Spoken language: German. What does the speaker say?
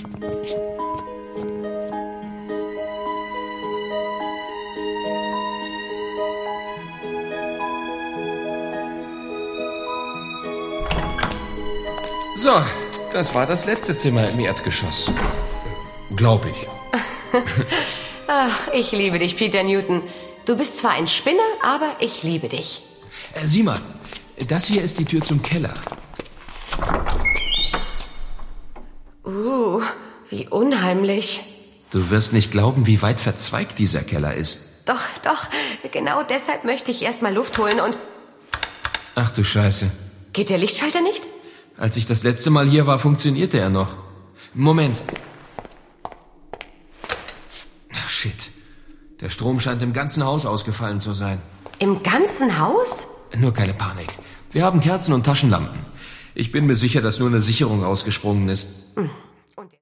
So, das war das letzte Zimmer im Erdgeschoss. Glaube ich. Ach, ich liebe dich, Peter Newton. Du bist zwar ein Spinner, aber ich liebe dich. Sieh mal, das hier ist die Tür zum Keller. Wie unheimlich. Du wirst nicht glauben, wie weit verzweigt dieser Keller ist. Doch, genau deshalb möchte ich erst mal Luft holen und... Ach du Scheiße. Geht der Lichtschalter nicht? Als ich das letzte Mal hier war, funktionierte er noch. Moment. Ach shit. Der Strom scheint im ganzen Haus ausgefallen zu sein. Im ganzen Haus? Nur keine Panik. Wir haben Kerzen und Taschenlampen. Ich bin mir sicher, dass nur eine Sicherung rausgesprungen ist.